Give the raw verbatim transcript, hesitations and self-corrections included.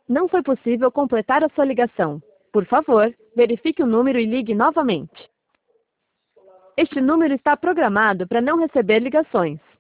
Não foi possível completar a sua ligação. Por favor, verifique o número e ligue novamente. Este número está programado para não receber ligações.